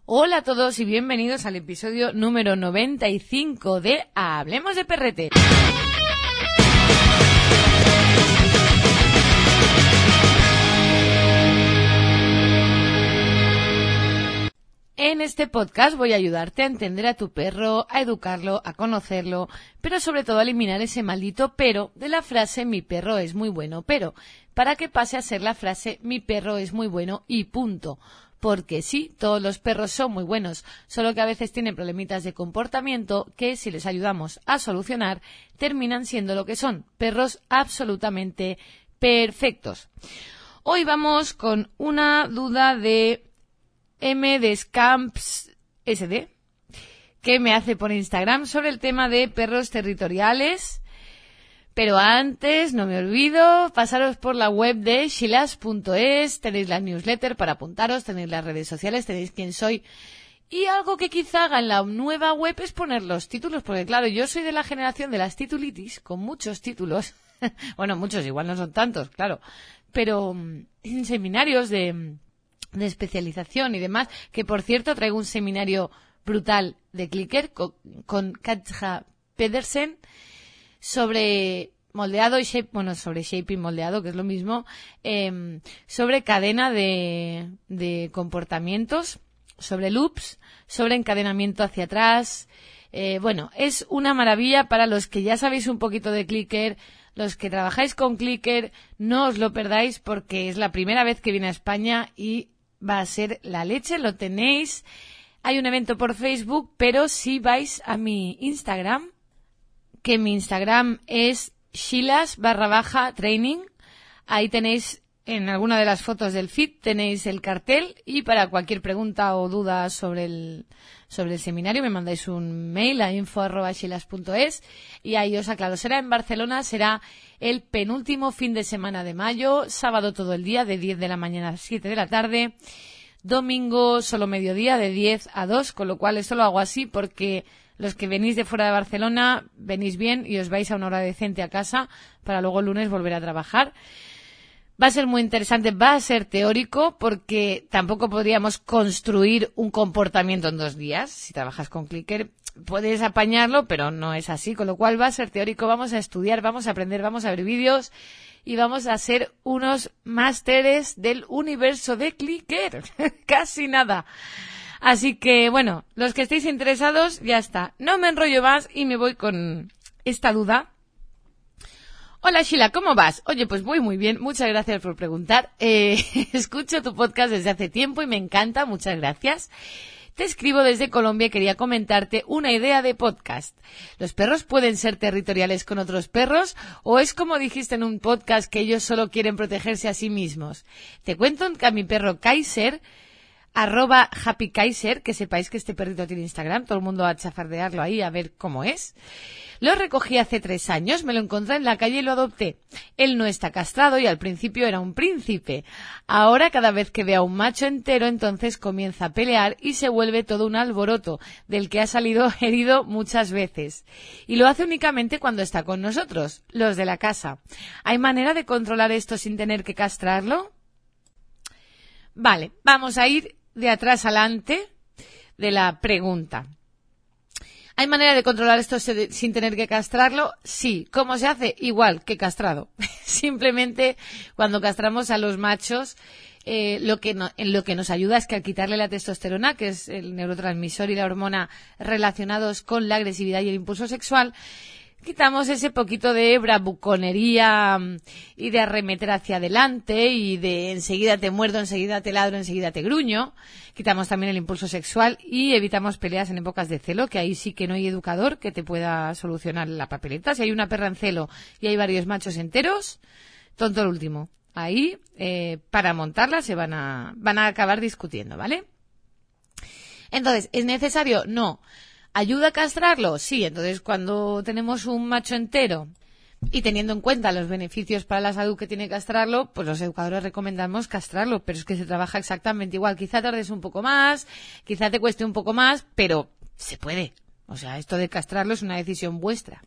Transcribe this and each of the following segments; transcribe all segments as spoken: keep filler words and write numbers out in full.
Hola a todos y bienvenidos al episodio número noventa y cinco de Hablemos de Perrete. En este podcast voy a ayudarte a entender a tu perro, a educarlo, a conocerlo, pero sobre todo a eliminar ese maldito pero de la frase mi perro es muy bueno, pero para que pase a ser la frase mi perro es muy bueno y punto. Porque sí, todos los perros son muy buenos, solo que a veces tienen problemitas de comportamiento que, si les ayudamos a solucionar, terminan siendo lo que son, perros absolutamente perfectos. Hoy vamos con una duda de M de Scamps S D, que me hace por Instagram sobre el tema de perros territoriales. Pero antes, no me olvido, pasaros por la web de shilas punto es, tenéis la newsletter para apuntaros, tenéis las redes sociales, tenéis quién soy. Y algo que quizá haga en la nueva web es poner los títulos, porque claro, yo soy de la generación de las titulitis, con muchos títulos. Bueno, muchos, igual no son tantos, claro. Pero en seminarios de, de especialización y demás, que por cierto traigo un seminario brutal de Clicker con, con Katja Pedersen, sobre moldeado y shape, bueno, sobre shape y moldeado, que es lo mismo, eh, sobre cadena de, de comportamientos, sobre loops, sobre encadenamiento hacia atrás. Eh, bueno, es una maravilla para los que ya sabéis un poquito de Clicker, los que trabajáis con Clicker, no os lo perdáis porque es la primera vez que viene a España y va a ser la leche, lo tenéis. Hay un evento por Facebook, pero si vais a mi Instagram, que mi Instagram es shilas barra baja training. Ahí tenéis en alguna de las fotos del feed tenéis el cartel y para cualquier pregunta o duda sobre el sobre el seminario me mandáis un mail a info arroba shilas punto es y ahí os aclaro. Será en Barcelona, será el penúltimo fin de semana de mayo, sábado todo el día de diez de la mañana a siete de la tarde, domingo solo mediodía de diez a dos, con lo cual esto lo hago así porque los que venís de fuera de Barcelona venís bien y os vais a una hora decente a casa para luego el lunes volver a trabajar. Va a ser muy interesante, va a ser teórico porque tampoco podríamos construir un comportamiento en dos días. Si trabajas con Clicker puedes apañarlo, pero no es así, con lo cual va a ser teórico. Vamos a estudiar, vamos a aprender, vamos a ver vídeos y vamos a hacer unos másteres del universo de Clicker. Casi nada. Así que, bueno, los que estéis interesados, ya está. No me enrollo más y me voy con esta duda. Hola, Sheila, ¿cómo vas? Oye, pues voy muy bien. Muchas gracias por preguntar. Eh, escucho tu podcast desde hace tiempo y me encanta. Muchas gracias. Te escribo desde Colombia y quería comentarte una idea de podcast. ¿Los perros pueden ser territoriales con otros perros o es como dijiste en un podcast que ellos solo quieren protegerse a sí mismos? Te cuento que a mi perro Kaiser, arroba Happy Kaiser, que sepáis que este perrito tiene Instagram, todo el mundo va a chafardearlo ahí a ver cómo es. Lo recogí hace tres años, me lo encontré en la calle y lo adopté. Él no está castrado y al principio era un príncipe. Ahora cada vez que ve a un macho entero, entonces comienza a pelear y se vuelve todo un alboroto, del que ha salido herido muchas veces. Y lo hace únicamente cuando está con nosotros, los de la casa. ¿Hay manera de controlar esto sin tener que castrarlo? Vale, vamos a ir de atrás adelante de la pregunta. ¿Hay manera de controlar esto sin tener que castrarlo? Sí. ¿Cómo se hace? Igual que castrado. Simplemente cuando castramos a los machos, eh, lo que no, en lo que nos ayuda es que al quitarle la testosterona, que es el neurotransmisor y la hormona relacionados con la agresividad y el impulso sexual, quitamos ese poquito de bravuconería y de arremeter hacia adelante y de enseguida te muerdo, enseguida te ladro, enseguida te gruño. Quitamos también el impulso sexual y evitamos peleas en épocas de celo, que ahí sí que no hay educador que te pueda solucionar la papeleta. Si hay una perra en celo y hay varios machos enteros, tonto el último. Ahí, eh, para montarla se van a, van a acabar discutiendo, ¿vale? Entonces, ¿es necesario? No. ¿Ayuda a castrarlo? Sí. Entonces, cuando tenemos un macho entero y teniendo en cuenta los beneficios para la salud que tiene castrarlo, pues los educadores recomendamos castrarlo, pero es que se trabaja exactamente igual. Quizá tardes un poco más, quizá te cueste un poco más, pero se puede. O sea, esto de castrarlo es una decisión vuestra.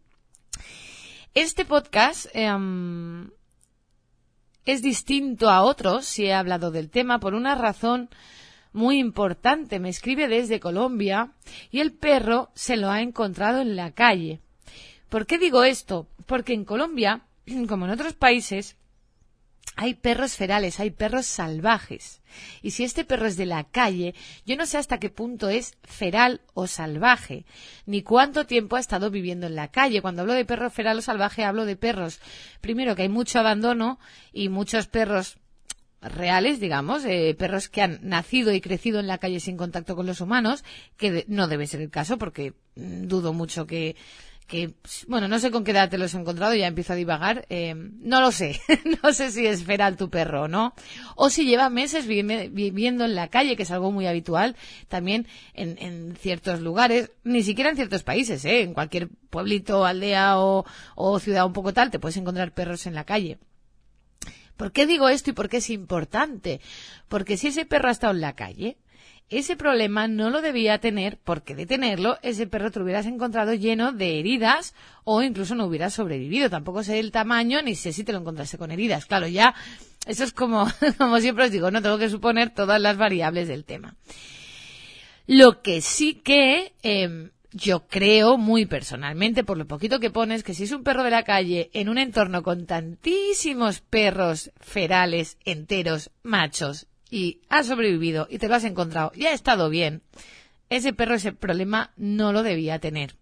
Este podcast eh, es distinto a otros, si he hablado del tema, por una razón muy importante. Me escribe desde Colombia y el perro se lo ha encontrado en la calle. ¿Por qué digo esto? Porque en Colombia, como en otros países, hay perros ferales, hay perros salvajes. Y si este perro es de la calle, yo no sé hasta qué punto es feral o salvaje, ni cuánto tiempo ha estado viviendo en la calle. Cuando hablo de perro feral o salvaje, hablo de perros, primero, que hay mucho abandono y muchos perros reales, digamos, eh, perros que han nacido y crecido en la calle sin contacto con los humanos, que de, no debe ser el caso porque mmm, dudo mucho que... que, bueno, no sé con qué edad te los he encontrado, ya empiezo a divagar, eh, no lo sé, no sé si es feral tu perro o no, o si lleva meses vivi- viviendo en la calle, que es algo muy habitual también en, en ciertos lugares, ni siquiera en ciertos países, eh, en cualquier pueblito, aldea o, o ciudad un poco tal, te puedes encontrar perros en la calle. ¿Por qué digo esto y por qué es importante? Porque si ese perro ha estado en la calle, ese problema no lo debía tener, porque de tenerlo, ese perro te lo hubieras encontrado lleno de heridas o incluso no hubieras sobrevivido. Tampoco sé el tamaño ni sé si te lo encontraste con heridas. Claro, ya, eso es como, como siempre os digo, no tengo que suponer todas las variables del tema. Lo que sí que eh, yo creo muy personalmente, por lo poquito que pones, que si es un perro de la calle en un entorno con tantísimos perros ferales, enteros, machos, y has sobrevivido y te lo has encontrado y ha estado bien, ese perro ese problema no lo debía tener.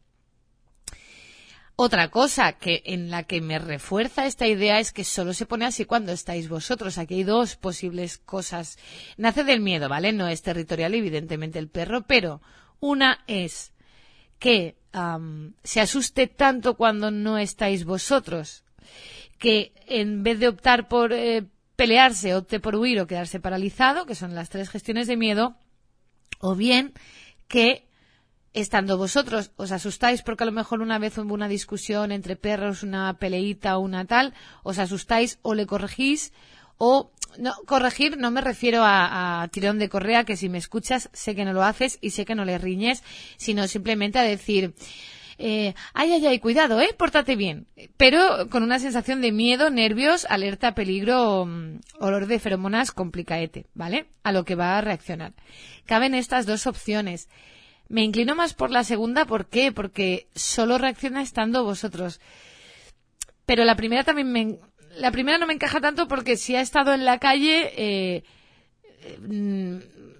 Otra cosa que en la que me refuerza esta idea es que solo se pone así cuando estáis vosotros. Aquí hay dos posibles cosas. Nace del miedo, ¿vale? No es territorial, evidentemente, el perro, pero una es que um, se asuste tanto cuando no estáis vosotros, que en vez de optar por eh, pelearse, opte por huir o quedarse paralizado, que son las tres gestiones de miedo, o bien que estando vosotros os asustáis porque a lo mejor una vez hubo una discusión entre perros, una peleita o una tal, os asustáis o le corregís o... No, corregir no me refiero a, a tirón de correa, que si me escuchas sé que no lo haces y sé que no le riñes, sino simplemente a decir... Eh, ay, ay, ay, cuidado, eh, pórtate bien, pero con una sensación de miedo, nervios, alerta, peligro, um, olor de feromonas, complicaete, ¿vale? A lo que va a reaccionar. Caben estas dos opciones. Me inclino más por la segunda, ¿por qué? Porque solo reacciona estando vosotros. Pero la primera también me, la primera no me encaja tanto porque si ha estado en la calle, eh, mm,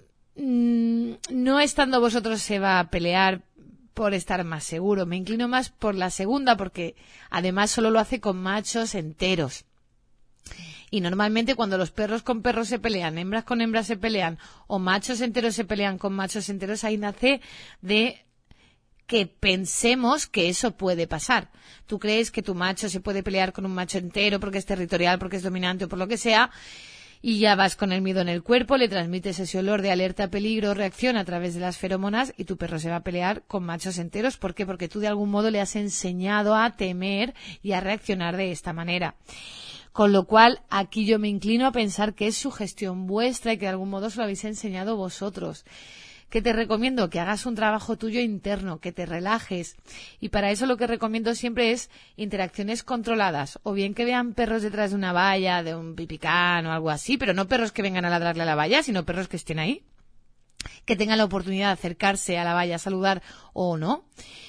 mm, no estando vosotros se va a pelear por estar más seguro. Me inclino más por la segunda porque además solo lo hace con machos enteros. Y normalmente cuando los perros con perros se pelean, hembras con hembras se pelean o machos enteros se pelean con machos enteros, ahí nace de que pensemos que eso puede pasar. Tú crees que tu macho se puede pelear con un macho entero porque es territorial, porque es dominante o por lo que sea, y ya vas con el miedo en el cuerpo, le transmites ese olor de alerta, peligro, reacción a través de las feromonas y tu perro se va a pelear con machos enteros. ¿Por qué? Porque tú de algún modo le has enseñado a temer y a reaccionar de esta manera. Con lo cual, aquí yo me inclino a pensar que es sugestión vuestra y que de algún modo se lo habéis enseñado vosotros. Que te recomiendo que hagas un trabajo tuyo interno, que te relajes. Y para eso lo que recomiendo siempre es interacciones controladas. O bien que vean perros detrás de una valla, de un pipicán o algo así, pero no perros que vengan a ladrarle a la valla, sino perros que estén ahí. Que tengan la oportunidad de acercarse a la valla a saludar o no.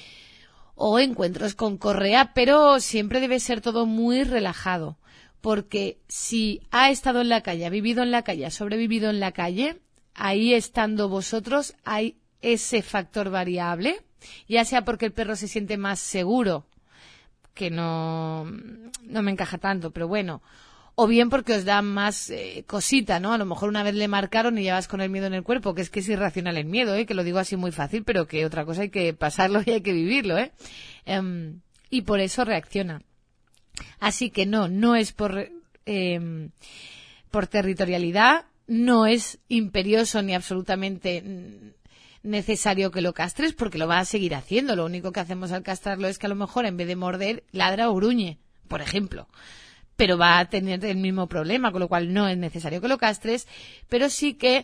O encuentros con correa, pero siempre debe ser todo muy relajado. Porque si ha estado en la calle, ha vivido en la calle, ha sobrevivido en la calle, ahí estando vosotros hay ese factor variable, ya sea porque el perro se siente más seguro, que no, no me encaja tanto, pero bueno, o bien porque os da más eh, cosita, ¿no? A lo mejor una vez le marcaron y ya vas con el miedo en el cuerpo, que es que es irracional el miedo, ¿eh? Que lo digo así muy fácil, pero que otra cosa hay que pasarlo y hay que vivirlo, ¿eh? Um, y por eso reacciona. Así que no, no es por, eh, por territorialidad, no es imperioso ni absolutamente necesario que lo castres porque lo va a seguir haciendo. Lo único que hacemos al castrarlo es que a lo mejor en vez de morder, ladra o gruñe, por ejemplo. Pero va a tener el mismo problema, con lo cual no es necesario que lo castres, pero sí que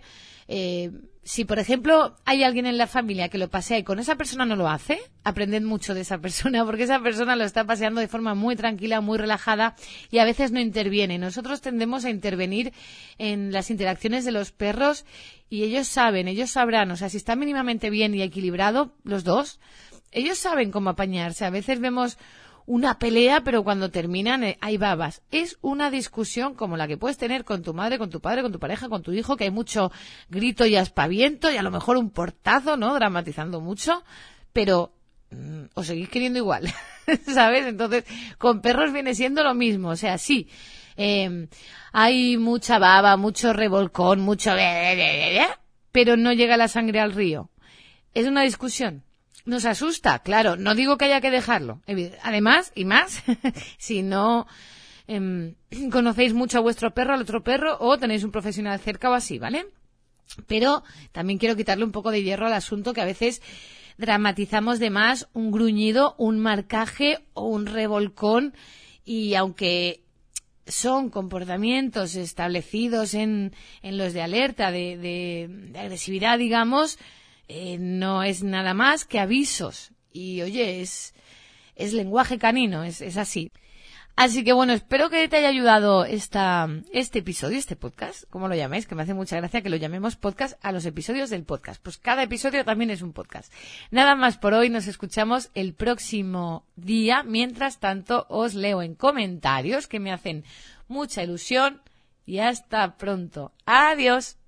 Eh, si, por ejemplo, hay alguien en la familia que lo pasea y con esa persona no lo hace, aprended mucho de esa persona, porque esa persona lo está paseando de forma muy tranquila, muy relajada y a veces no interviene. Nosotros tendemos a intervenir en las interacciones de los perros y ellos saben, ellos sabrán, o sea, si está mínimamente bien y equilibrado, los dos, ellos saben cómo apañarse. A veces vemos una pelea, pero cuando terminan eh, hay babas. Es una discusión como la que puedes tener con tu madre, con tu padre, con tu pareja, con tu hijo, que hay mucho grito y aspaviento y a lo mejor un portazo, ¿no? Dramatizando mucho, pero mmm, os seguís queriendo igual, ¿sabes? Entonces, con perros viene siendo lo mismo. O sea, sí, eh, hay mucha baba, mucho revolcón, mucho... pero no llega la sangre al río. Es una discusión. Nos asusta, claro, no digo que haya que dejarlo. Además, y más, si no eh, conocéis mucho a vuestro perro, al otro perro, o tenéis un profesional cerca o así, ¿vale? Pero también quiero quitarle un poco de hierro al asunto, que a veces dramatizamos de más un gruñido, un marcaje o un revolcón, y aunque son comportamientos establecidos en, en los de alerta, de, de, de agresividad, digamos, Eh, no es nada más que avisos. Y oye, es, es lenguaje canino, es, es así. Así que bueno, espero que te haya ayudado esta, este episodio, este podcast, como lo llaméis, que me hace mucha gracia que lo llamemos podcast a los episodios del podcast. Pues cada episodio también es un podcast. Nada más por hoy, nos escuchamos el próximo día. Mientras tanto, os leo en comentarios que me hacen mucha ilusión y hasta pronto. Adiós.